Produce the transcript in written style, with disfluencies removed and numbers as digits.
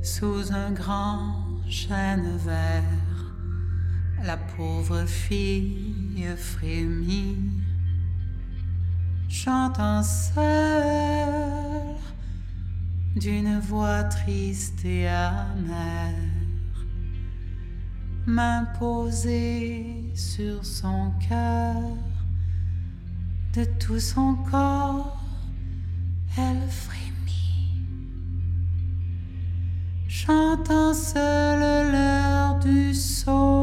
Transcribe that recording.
Sous un grand chêne vert, la pauvre fille frémit, chantant seule d'une voix triste et amère, main posée sur son cœur, de tout son corps, elle frémit, chantant seule l'heure du saut.